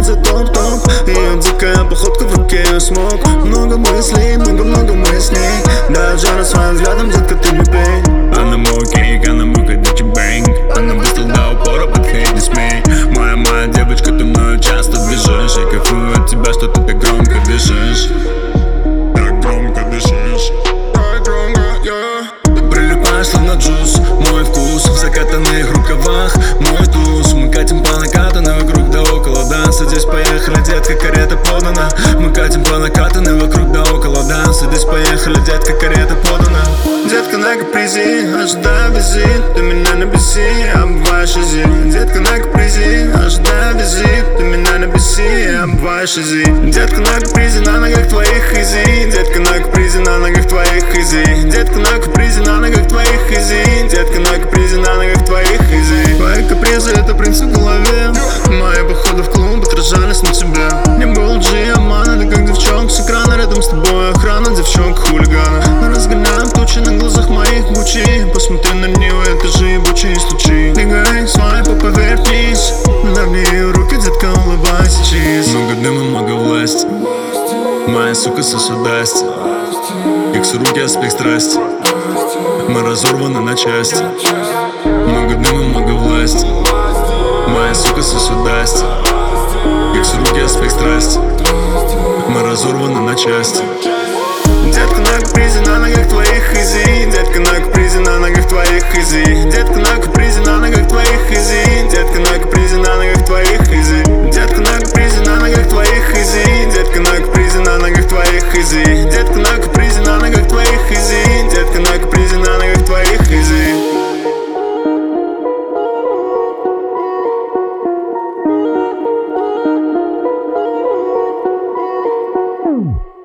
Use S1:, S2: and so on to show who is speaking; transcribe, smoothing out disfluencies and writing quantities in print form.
S1: за топ-топ. Ее дикая походка, в руке ее смог. Много мыслей, много мыслей. Даже на своим взглядом, детка, ты не пей. Она мой кейк, она мой горячий бэнг. Она выстрел до упора, подходит не смей. Моя девочка, ты мною часто движешь. Я кайфую от тебя, что ты так громко дышишь. Так громко дышишь. Так громко, yeah. Прилипаешь словно джус, мой вкус в закатанных рукавах, мой туз. Мы катим по накатанной вокруг да около, да. Садись, поехали, детка, карета подана. Мы катим по накатанной вокруг да около, да. Садись, поехали, детка, карета подана. Детка на капризе, ожидая визит. Ты меня не беси, обваешь изи. Детка на капризе, ожидая визит. Ты меня не беси, обваешь изи. Детка на капризе, на ногах твоих изи. Детка на капризе, на ногах твоих изи. Детка на капризе, на ногах твоих изи. Детка на капризе, на ногах твоих изи. Твои капризы — это принц в голове. Мои походы в клуб отражались на тебе. Не было лжи, обмана, ты как девчонка с экрана. Рядом с тобой охрана, девчонка хулигана. Мы разгоняем тучи на глазах моих лучи. Посмотри на нее, это же ебучие случаи. Двигай свои попы вверх-вниз. Давни ее руки, детка, улыбайся, чиз. Много дыма, много власти. Моя сука сосудасть. Икс руки, аспект страсти. Мы разорваны на части. Много дыма, много власти. Моя сука сосудасть. Икс руки, аспект страсти. Мы разорваны на части. Детка на капризе, на ногах твоих изи. Детка на капризе, на ногах твоих изи. Детка на капризе, на ногах твоих изи. Детка на капризе, на ногах твоих изи. Детка на капризе, на ногах твоих изи. Детка на капризе, на ногах твоих изи.